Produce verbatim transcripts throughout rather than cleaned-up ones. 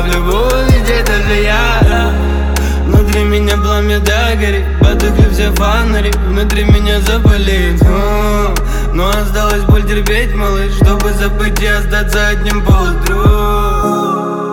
в любовь везде, даже я. Внутри меня пламя догорит, потухли все фонари, внутри меня запалит. Но осталась боль терпеть, малыш, чтобы забыть и остаться одним поутру.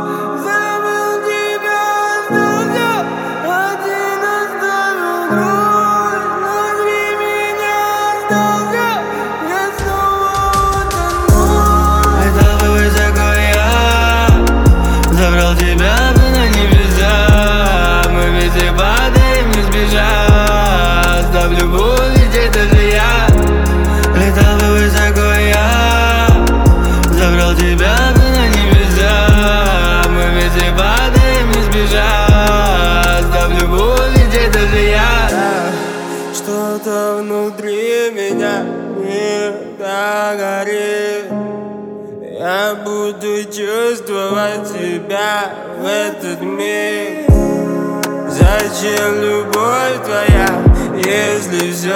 Забрал тебя на небеса, мы везде падаем, не сбежать. Да в любовь везде, даже я летал бы высоко я. Забрал тебя на небеса, мы везде падаем, не сбежать. Да в любовь везде, даже я. Что-то внутри меня не догорит. Я буду чувствовать себя в этот миг. Зачем любовь твоя, если все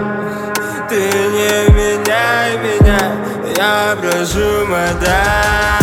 обман? Ты не меняй меня, я прошу, мадам.